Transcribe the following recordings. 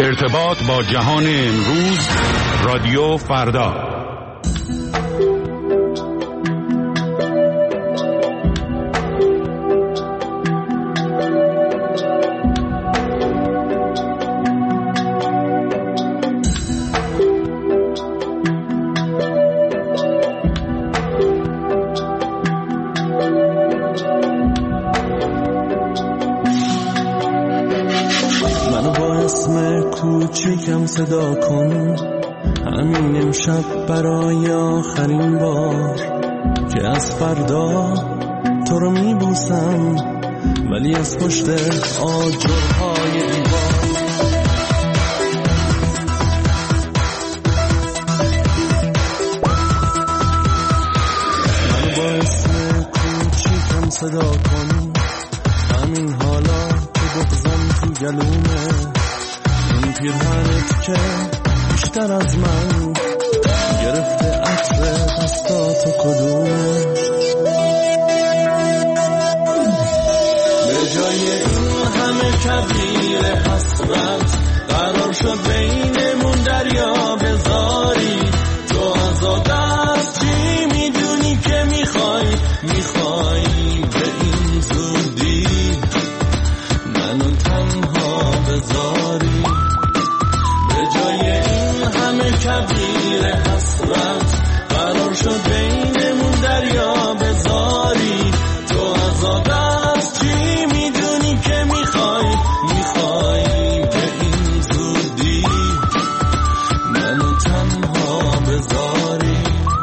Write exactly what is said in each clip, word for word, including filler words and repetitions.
ارتباط با جهان امروز، رادیو فردا. کوچیکم صدا کن، همین امشب برای آخرین بار که از فردا تو رو میبوسم، ولی از پشت آجرهای دیوار. منو با اسم کوچیکم صدا کن، همین حالا که بغضم تو گلومه، این پیرهنت که بیشتر از من گرفته عطر دستاتو کدومه. به جای این همه کبیر حسرت قرار شد بینمون دریا بذاری. تو از دست چی میدونی که میخوای میخوای به این زودی منو تنها بذاری. کبیر حسرت قرار شد بینمون دریا بذاری. تو از آدست چی میدونی که میخوای میخوای به این زودی منو تنها بذاری.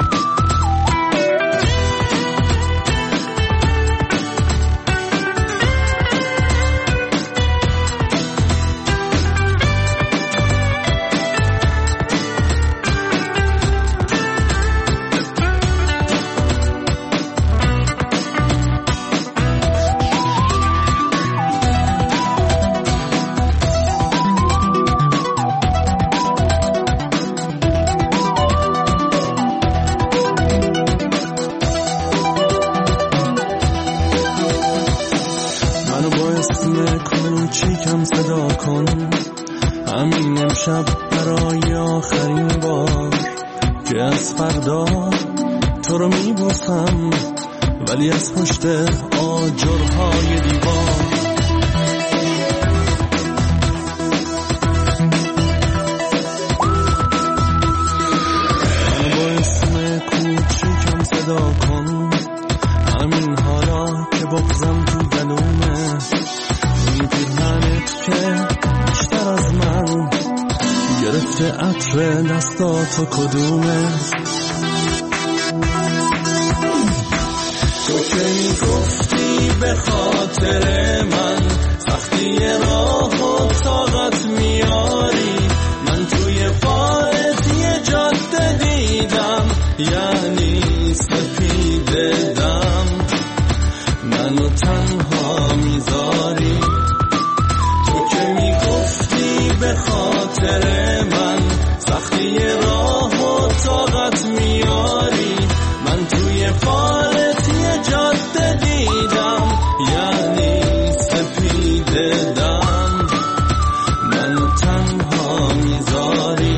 کوچیکم صدا کن، همین امشب برای آخرین بار که از فردا تو رو میبوسم، ولی از پشت آجرهای دیوار. من با اسم کوچیکم صدا کن، همین حالا که بغضم تو گلومه، این پیرهنت که بیشتر از من گرفته عطر دستاتو کدومه. تو که میگفتی به خاطر من سختی راه و طاقت میاری، من توی فارسی جاده دیدم، یعنی سپیده دم منو تنها میذاری. به خاطر من سختی راه و طاقت میاری، من توی فارسی جاده دیدم، یعنی سپیده دم منو تنها میذاری.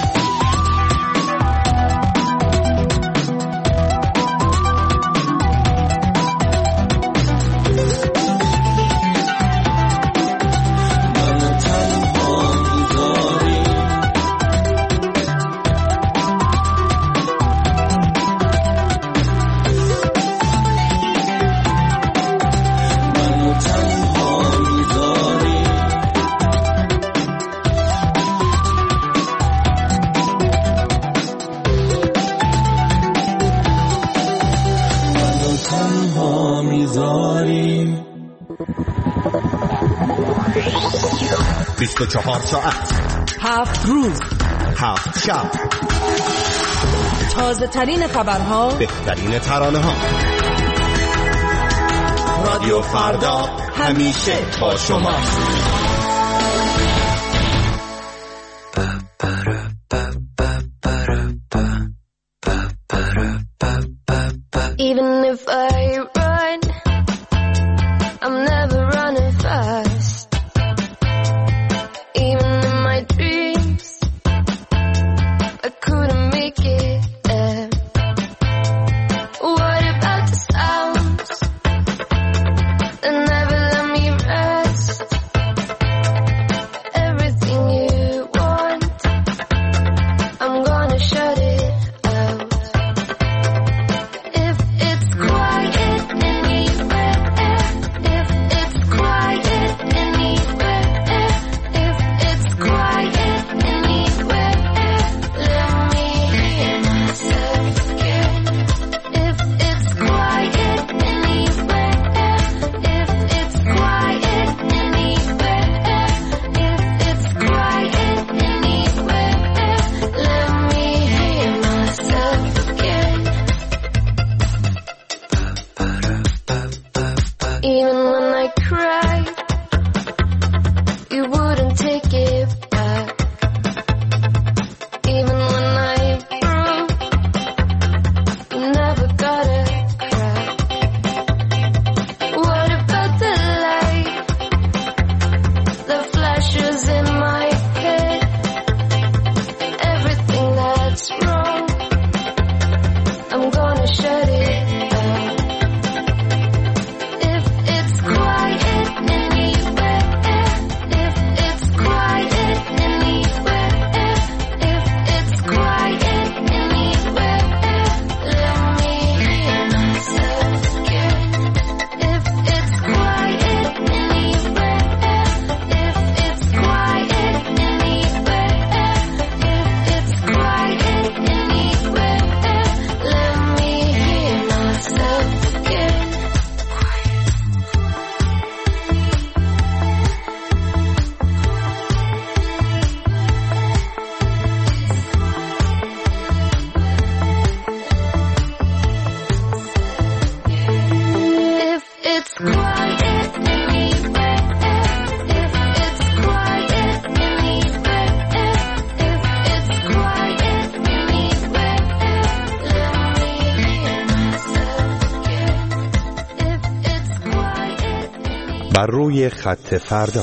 بیست و چهار ساعت، هفت روز، هفت شب، تازه ترین خبرها، بهترین ترانه ها. رادیو فردا همیشه با شما. Even if I run, I'm never running fast. Even in my dreams you wouldn't take it back. Even when I broke, you never got a crack. What about the light that flashes in my head? Everything that's wrong, I'm gonna shut it down. If it's quiet anywhere, if it's quiet anywhere, if it's quiet anywhere, let me hear myself again. If it's quiet anywhere, if it's quiet anywhere, if it's quiet anywhere, let me hear myself again. If it's quiet anywhere, if it's quiet anywhere, if it's quiet anywhere, let me hear myself again. If it's quiet anywhere. بر روی خط فردا.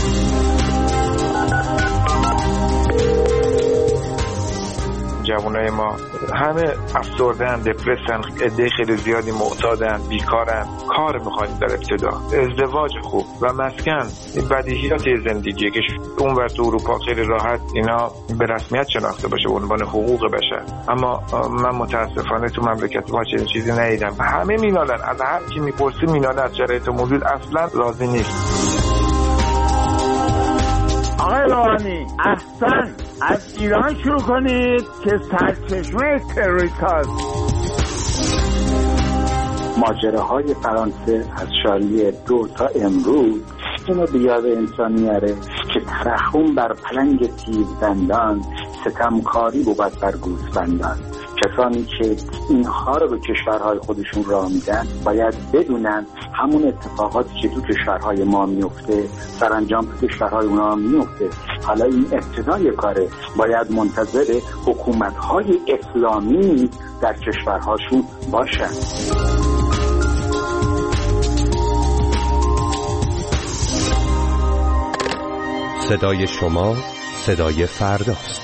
جوانای ما همه افسردن، دپرسن، عده خیلی زیادی معتادن، بیکارن، کار میخوایم در ابتدا، ازدواج خوب و مسکن، این بدیهیات زندگیه که اون ور تو اروپا خیلی راحت اینا به رسمیت شناخته باشه به عنوان حقوق بشر، اما من متاسفانه تو مملکت ما چنین چیزی ندیدم. همه مینالن، از هر کی میپرسی مینالن، از شرایط موجود اصلا راضی نیست. آقای روحانی احسن از ایران شروع کنید که سرچشمه تروریست‌هاست. ماجراهای فرانسه از شالیه دو تا امروز اینو به یاد انسان میاره که ترحم بر پلنگ تیزدندان، ستمکاری بود بر گوسفندان. کسانی که اینها رو به کشورهای خودشون راه میدن باید بدونن همون اتفاقاتی که تو کشورهای ما میفته سرانجام تو کشورهای اونا میفته. حالا این ابتدای کاره، باید منتظر حکومتهای اسلامی در کشورهاشون باشن. صدای شما صدای فرداست.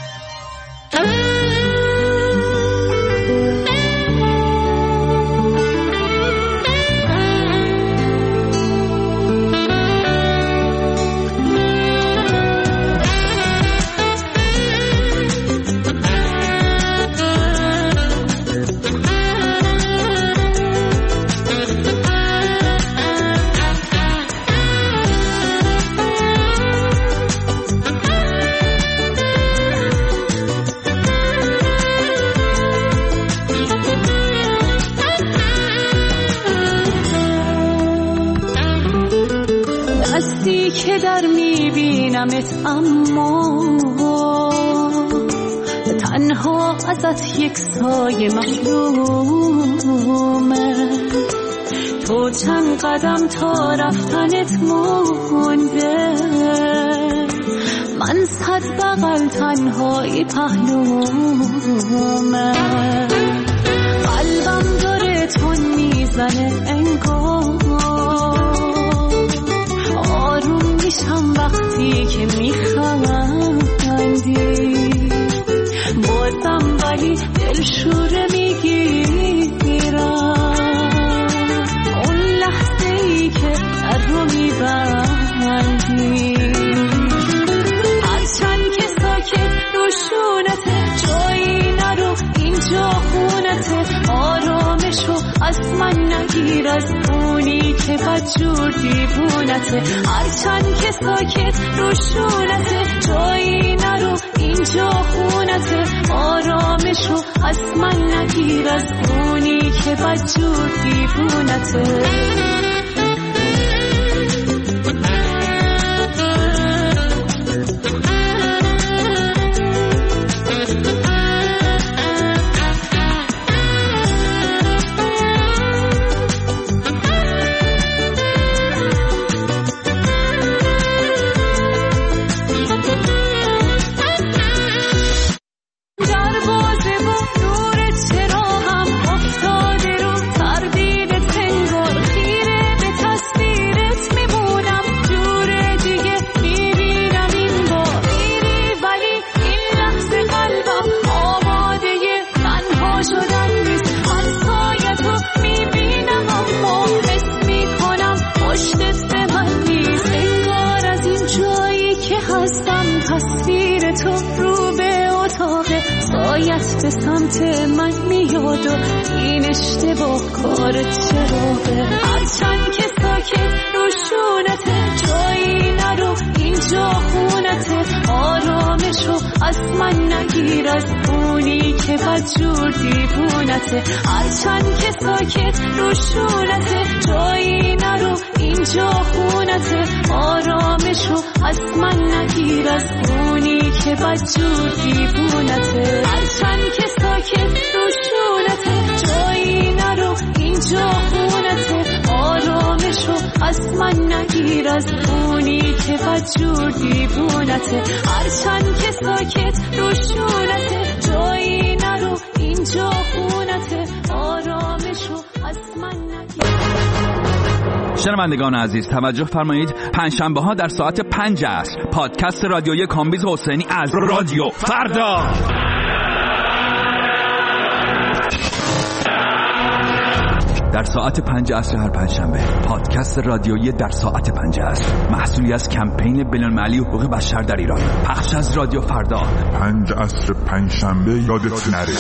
که در میبینمت اما تنها ازت یک سایه محرومه. تو چند قدم تا رفتنت مونده، من صد بغل تنهایی پهلومه. قلبم داره تون میزنه انگار، آروم میشم وقتی که میخندی، بازم ولی دلشوره میگیرم اون لحظه ای که در رو میبندی. هرچند که ساکت روشونته، جایی نرو اینجا خونته، آرامشو از من نگیر، از اونی که بدجور دیوونته. هرچند که ساکت روشونته، جایی نرو اینجا خونته، آرامشو از من نگیر، از اونی که بدجور دیوونته. بازم تصویر تو رو به اتاق سایت به سمت من میاد و این اشتباه کار چراغه. هرچند که ساکت روشونته جایی نرو اینجا خونته، آرامشو از من نگیر از اونی که بدجور دیوونته. هرچند که ساکت روشونته جایی نرو اینجا خونته، آرامشو از من نگیر از اونی که بدجور دیوونته. هرچند که ساکت روشونته جایی نرو اینجا خونته، آرامشو از من نگیر از اونی که بدجور دیوونته. هرچند که ساکت روشونته جایی نرو اینجا خونته، آرامشو از من نگیر. شنوندگان عزیز توجه فرمایید، پنجشنبه ها در ساعت پنج عصر پادکست رادیویی کامبیز حسینی از رادیو فردا. در ساعت پنج عصر هر پنجشنبه پادکست رادیویی در ساعت پنج عصر، محصولی از کمپین بین‌المللی حقوق بشر در ایران، پخش از رادیو فردا. پنج عصر پنجشنبه یادت نره.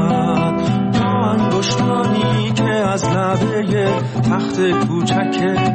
تخت کوچک